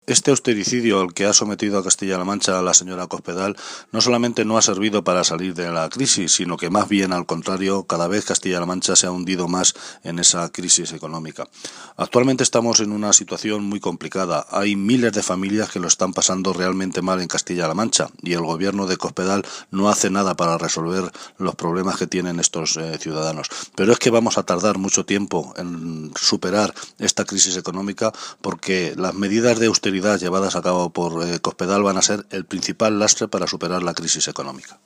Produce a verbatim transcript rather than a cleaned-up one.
Este austericidio al que ha sometido a Castilla-La Mancha a la señora Cospedal no solamente no ha servido para salir de la crisis, sino que más bien al contrario, cada vez Castilla-La Mancha se ha hundido más en esa crisis económica. Actualmente estamos en una situación muy complicada. Hay miles de familias que lo están pasando realmente mal en Castilla-La Mancha y el gobierno de Cospedal no hace nada para resolver los problemas que tienen estos eh, ciudadanos. Pero es que vamos a tardar mucho tiempo en superar esta crisis económica porque las medidas de austeridad llevadas a cabo por eh, Cospedal van a ser el principal lastre para superar la crisis económica.